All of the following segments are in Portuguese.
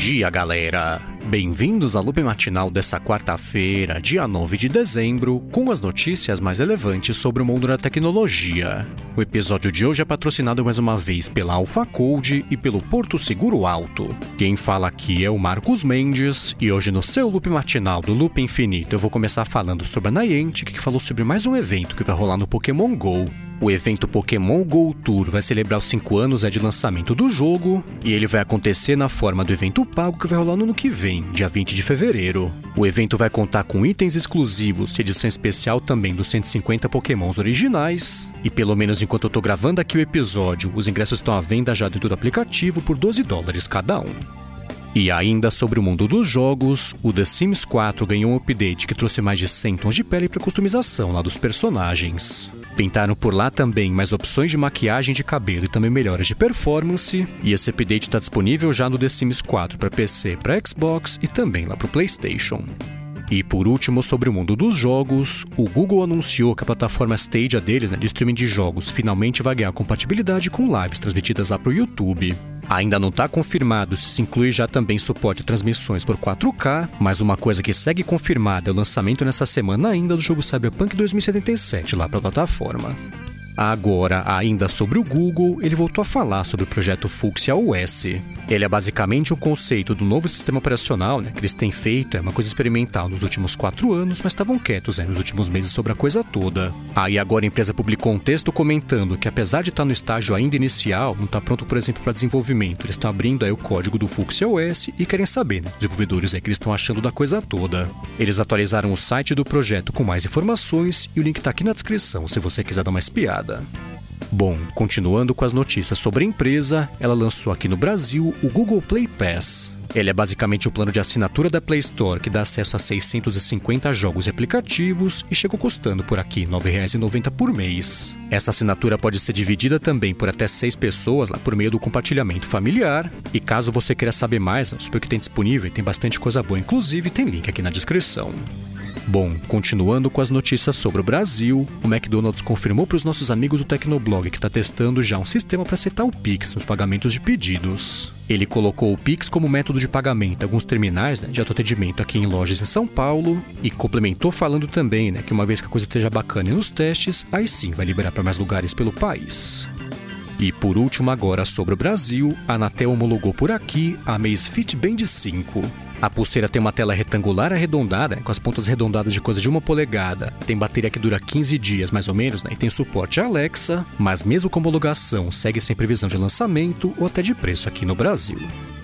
dia, galera! Bem-vindos ao Loop Matinal dessa quarta-feira, dia 9 de dezembro, com as notícias mais relevantes sobre o mundo da tecnologia. O episódio de hoje é patrocinado mais uma vez pela AlphaCode e pelo Porto Seguro Alto. Quem fala aqui é o Marcos Mendes, e hoje no seu Loop Matinal do Loop Infinito eu vou começar falando sobre a Niantic, que falou sobre mais um evento que vai rolar no Pokémon GO. O evento Pokémon GO Tour vai celebrar os 5 anos de lançamento do jogo, e ele vai acontecer na forma do evento pago que vai rolar no ano que vem, dia 20 de fevereiro. O evento vai contar com itens exclusivos e edição especial também dos 150 Pokémons originais, e pelo menos enquanto eu tô gravando aqui o episódio, os ingressos estão à venda já dentro do aplicativo por $12 cada um. E ainda sobre o mundo dos jogos, o The Sims 4 ganhou um update que trouxe mais de 100 tons de pele para customização lá dos personagens. Pintaram por lá também mais opções de maquiagem de cabelo e também melhoras de performance, e esse update está disponível já no The Sims 4 para PC, para Xbox e também lá para o PlayStation. E por último, sobre o mundo dos jogos, o Google anunciou que a plataforma Stadia deles, de streaming de jogos, finalmente vai ganhar compatibilidade com lives transmitidas lá para o YouTube. Ainda não está confirmado se inclui já também suporte a transmissões por 4K, mas uma coisa que segue confirmada é o lançamento nessa semana ainda do jogo Cyberpunk 2077 lá para a plataforma. Agora, ainda sobre o Google, ele voltou a falar sobre o projeto Fuchsia OS. Ele é basicamente um conceito do novo sistema operacional, que eles têm feito, é uma coisa experimental nos últimos 4 anos, mas estavam quietos nos últimos meses sobre a coisa toda. Aí agora a empresa publicou um texto comentando que apesar de estar no estágio ainda inicial, não está pronto, por exemplo, para desenvolvimento, eles estão abrindo aí o código do Fuchsia OS e querem saber, os desenvolvedores que eles estão achando da coisa toda. Eles atualizaram o site do projeto com mais informações e o link está aqui na descrição se você quiser dar uma espiada. Bom, continuando com as notícias sobre a empresa, ela lançou aqui no Brasil o Google Play Pass. Ele é basicamente o plano de assinatura da Play Store que dá acesso a 650 jogos e aplicativos e chegou custando por aqui R$ 9,90 por mês. Essa assinatura pode ser dividida também por até 6 pessoas lá por meio do compartilhamento familiar. E caso você queira saber mais sobre o que tem disponível, tem bastante coisa boa, inclusive tem link aqui na descrição. Bom, continuando com as notícias sobre o Brasil, o McDonald's confirmou para os nossos amigos do Tecnoblog que está testando já um sistema para aceitar o Pix nos pagamentos de pedidos. Ele colocou o Pix como método de pagamento em alguns terminais de autoatendimento aqui em lojas em São Paulo e complementou falando também que uma vez que a coisa esteja bacana nos testes, aí sim vai liberar para mais lugares pelo país. E por último agora sobre o Brasil, a Anatel homologou por aqui a Amazfit Band 5. A pulseira tem uma tela retangular arredondada, com as pontas arredondadas de coisa de 1 polegada. Tem bateria que dura 15 dias, mais ou menos, e tem suporte a Alexa, mas mesmo com homologação, segue sem previsão de lançamento ou até de preço aqui no Brasil.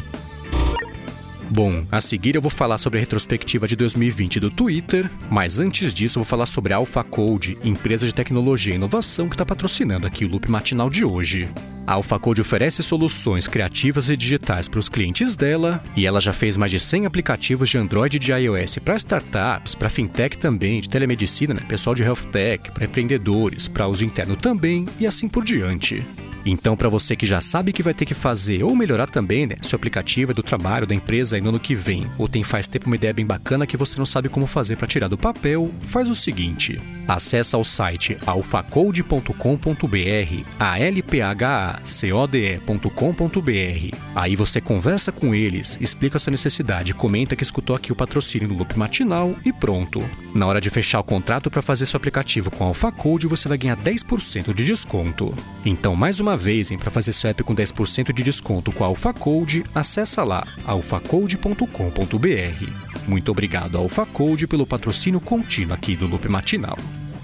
Bom, a seguir eu vou falar sobre a retrospectiva de 2020 do Twitter, mas antes disso eu vou falar sobre a AlphaCode, empresa de tecnologia e inovação que está patrocinando aqui o Loop Matinal de hoje. A AlphaCode oferece soluções criativas e digitais para os clientes dela, e ela já fez mais de 100 aplicativos de Android e de iOS para startups, para fintech também, de telemedicina, pessoal de health tech, para empreendedores, para uso interno também, e assim por diante. Então, para você que já sabe que vai ter que fazer ou melhorar também, seu aplicativo do trabalho, da empresa aí no ano que vem, ou tem faz tempo uma ideia bem bacana que você não sabe como fazer para tirar do papel, faz o seguinte: acessa o site alphacode.com.br, alphacode.com.br. Aí você conversa com eles, explica a sua necessidade, comenta que escutou aqui o patrocínio do Loop Matinal e pronto. Na hora de fechar o contrato para fazer seu aplicativo com a AlphaCode, você vai ganhar 10% de desconto. Então, mais uma vez, para fazer seu app com 10% de desconto com a AlphaCode, acessa lá, alphacode.com.br. Muito obrigado à AlphaCode pelo patrocínio contínuo aqui do Loop Matinal.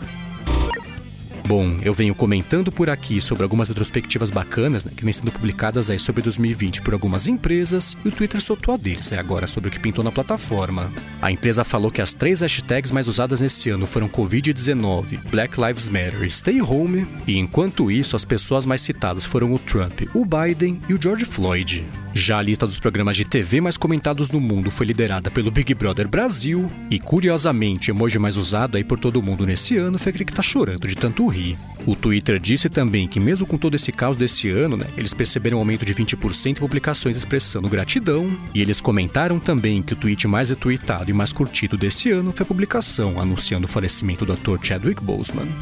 Bom, eu venho comentando por aqui sobre algumas retrospectivas bacanas que vêm sendo publicadas aí sobre 2020 por algumas empresas, e o Twitter soltou a deles agora sobre o que pintou na plataforma. A empresa falou que as 3 hashtags mais usadas nesse ano foram Covid-19, Black Lives Matter e Stay Home, e enquanto isso as pessoas mais citadas foram o Trump, o Biden e o George Floyd. Já a lista dos programas de TV mais comentados no mundo foi liderada pelo Big Brother Brasil, e curiosamente o emoji mais usado aí por todo mundo nesse ano foi aquele que tá chorando de tanto rir. O Twitter disse também que mesmo com todo esse caos desse ano, eles perceberam um aumento de 20% em publicações expressando gratidão, e eles comentaram também que o tweet mais retweetado e mais curtido desse ano foi a publicação anunciando o falecimento do ator Chadwick Boseman.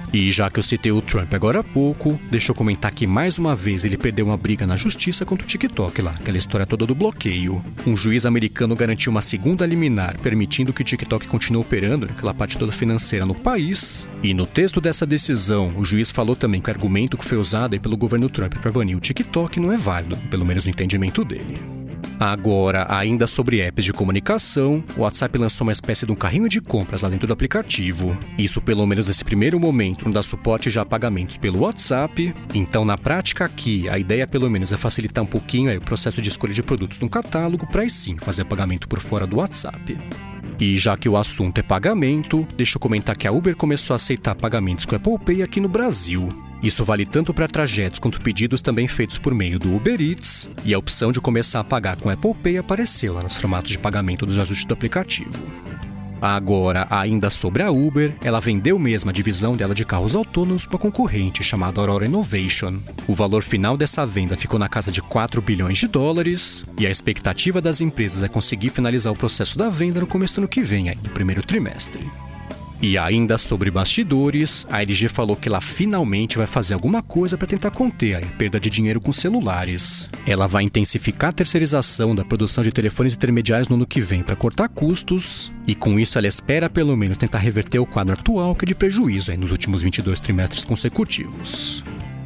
E já que eu citei o Trump agora há pouco, deixa eu comentar que mais uma vez ele perdeu uma briga na justiça contra o TikTok lá, aquela história toda do bloqueio. Um juiz americano garantiu uma segunda liminar, permitindo que o TikTok continue operando naquela parte toda financeira no país. E no texto dessa decisão, o juiz falou também que o argumento que foi usado aí pelo governo Trump para banir o TikTok não é válido, pelo menos no entendimento dele. Agora, ainda sobre apps de comunicação, o WhatsApp lançou uma espécie de um carrinho de compras lá dentro do aplicativo. Isso pelo menos nesse primeiro momento não dá suporte já a pagamentos pelo WhatsApp. Então, na prática aqui, a ideia pelo menos é facilitar um pouquinho aí o processo de escolha de produtos no catálogo para aí sim fazer pagamento por fora do WhatsApp. E já que o assunto é pagamento, deixa eu comentar que a Uber começou a aceitar pagamentos com Apple Pay aqui no Brasil. Isso vale tanto para trajetos quanto pedidos também feitos por meio do Uber Eats, e a opção de começar a pagar com Apple Pay apareceu lá nos formatos de pagamento dos ajustes do aplicativo. Agora, ainda sobre a Uber, ela vendeu mesmo a divisão dela de carros autônomos para uma concorrente chamada Aurora Innovation. O valor final dessa venda ficou na casa de 4 bilhões de dólares, e a expectativa das empresas é conseguir finalizar o processo da venda no começo do ano que vem, aí, no primeiro trimestre. E ainda sobre bastidores, a LG falou que ela finalmente vai fazer alguma coisa para tentar conter a perda de dinheiro com celulares. Ela vai intensificar a terceirização da produção de telefones intermediários no ano que vem para cortar custos, e com isso ela espera pelo menos tentar reverter o quadro atual que é de prejuízo aí nos últimos 22 trimestres consecutivos.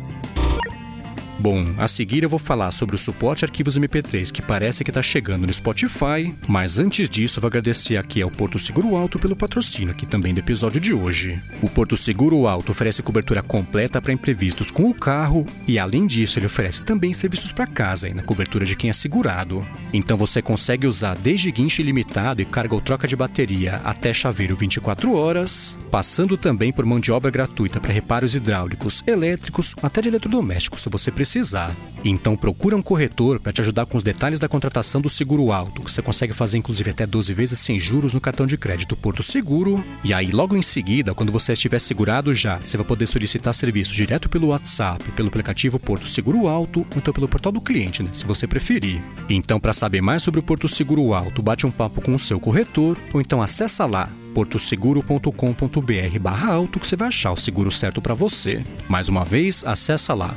Bom, a seguir eu vou falar sobre o suporte a arquivos MP3 que parece que está chegando no Spotify, mas antes disso eu vou agradecer aqui ao Porto Seguro Alto pelo patrocínio aqui também do episódio de hoje. O Porto Seguro Alto oferece cobertura completa para imprevistos com o carro e além disso ele oferece também serviços para casa na cobertura de quem é segurado. Então você consegue usar desde guincho ilimitado e carga ou troca de bateria até chaveiro 24 horas, passando também por mão de obra gratuita para reparos hidráulicos, elétricos, até de eletrodomésticos se você precisar. Então procura um corretor para te ajudar com os detalhes da contratação do seguro alto, que você consegue fazer inclusive até 12 vezes sem juros no cartão de crédito Porto Seguro. E aí logo em seguida, quando você estiver segurado já, você vai poder solicitar serviço direto pelo WhatsApp, pelo aplicativo Porto Seguro Alto, ou então pelo portal do cliente, se você preferir. Então para saber mais sobre o Porto Seguro Alto, bate um papo com o seu corretor, ou então acessa lá portoseguro.com.br/alto que você vai achar o seguro certo para você. Mais uma vez, acessa lá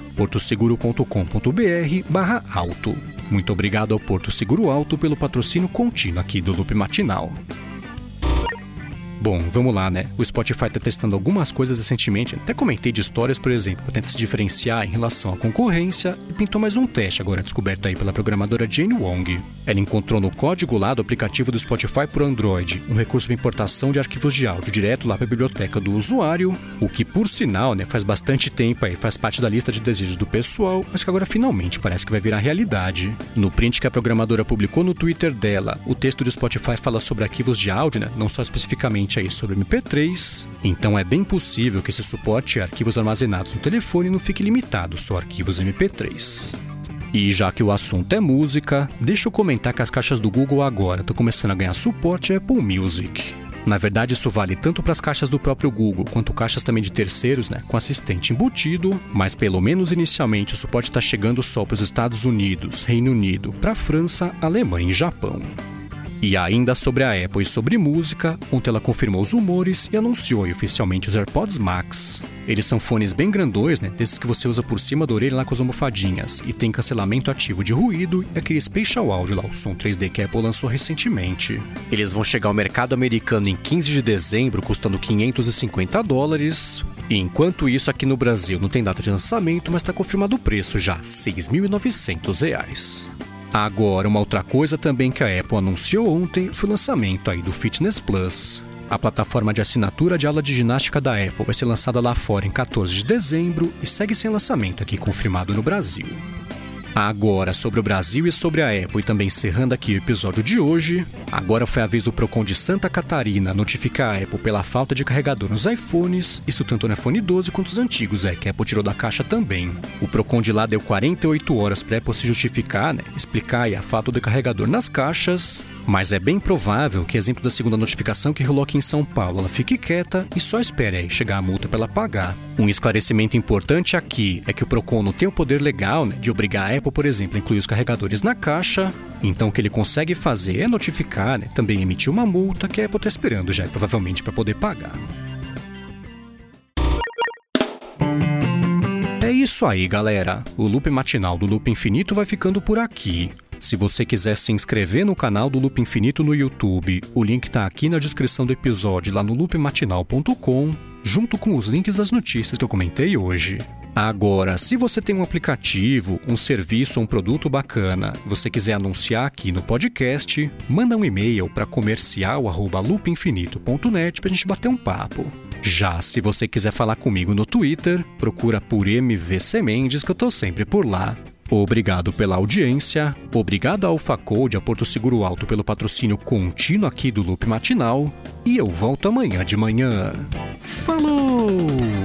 portoseguro.com.br/alto. Muito obrigado ao Porto Seguro Alto pelo patrocínio contínuo aqui do Loop Matinal. Bom, vamos lá, O Spotify está testando algumas coisas recentemente. Até comentei de histórias, por exemplo, para tentar se diferenciar em relação à concorrência e pintou mais um teste agora descoberto aí pela programadora Jane Wong. Ela encontrou no código lá do aplicativo do Spotify por Android um recurso de importação de arquivos de áudio direto lá para a biblioteca do usuário, o que por sinal, faz bastante tempo aí, faz parte da lista de desejos do pessoal, mas que agora finalmente parece que vai virar realidade. No print que a programadora publicou no Twitter dela, o texto do Spotify fala sobre arquivos de áudio, não só especificamente aí sobre MP3, então é bem possível que esse suporte a arquivos armazenados no telefone não fique limitado só a arquivos MP3. E já que o assunto é música, deixa eu comentar que as caixas do Google agora estão começando a ganhar suporte a Apple Music. Na verdade, isso vale tanto para as caixas do próprio Google, quanto caixas também de terceiros, com assistente embutido, mas pelo menos inicialmente o suporte está chegando só para os Estados Unidos, Reino Unido, para a França, Alemanha e Japão. E ainda sobre a Apple e sobre música, ontem ela confirmou os rumores e anunciou oficialmente os AirPods Max. Eles são fones bem grandões, desses que você usa por cima da orelha lá com as almofadinhas, e tem cancelamento ativo de ruído e aquele Spatial Audio lá, o som 3D que a Apple lançou recentemente. Eles vão chegar ao mercado americano em 15 de dezembro, custando $550. E enquanto isso, aqui no Brasil não tem data de lançamento, mas está confirmado o preço já, R$ 6.900. Agora, uma outra coisa também que a Apple anunciou ontem foi o lançamento aí do Fitness Plus. A plataforma de assinatura de aula de ginástica da Apple vai ser lançada lá fora em 14 de dezembro e segue sem lançamento aqui confirmado no Brasil. Agora, sobre o Brasil e sobre a Apple, e também encerrando aqui o episódio de hoje, agora foi a vez do Procon de Santa Catarina notificar a Apple pela falta de carregador nos iPhones, isso tanto no iPhone 12 quanto os antigos, que a Apple tirou da caixa também. O Procon de lá deu 48 horas para a Apple se justificar, explicar aí a falta de carregador nas caixas, mas é bem provável que, exemplo da segunda notificação que rolou aqui em São Paulo, ela fique quieta e só espere aí chegar a multa para ela pagar. Um esclarecimento importante aqui é que o Procon não tem o poder legal de obrigar a Apple, por exemplo, a incluir os carregadores na caixa, então o que ele consegue fazer é notificar, também emitir uma multa que a Apple está esperando já, provavelmente para poder pagar. É isso aí, galera. O Loop Matinal do Loop Infinito vai ficando por aqui. Se você quiser se inscrever no canal do Loop Infinito no YouTube, o link tá aqui na descrição do episódio lá no loopmatinal.com, junto com os links das notícias que eu comentei hoje. Agora, se você tem um aplicativo, um serviço ou um produto bacana, você quiser anunciar aqui no podcast, manda um e-mail para comercial@loopinfinito.net pra gente bater um papo. Já se você quiser falar comigo no Twitter, procura por MVC Mendes que eu tô sempre por lá. Obrigado pela audiência, obrigado a AlphaCode, a Porto Seguro Alto pelo patrocínio contínuo aqui do Loop Matinal, e eu volto amanhã de manhã. Falou!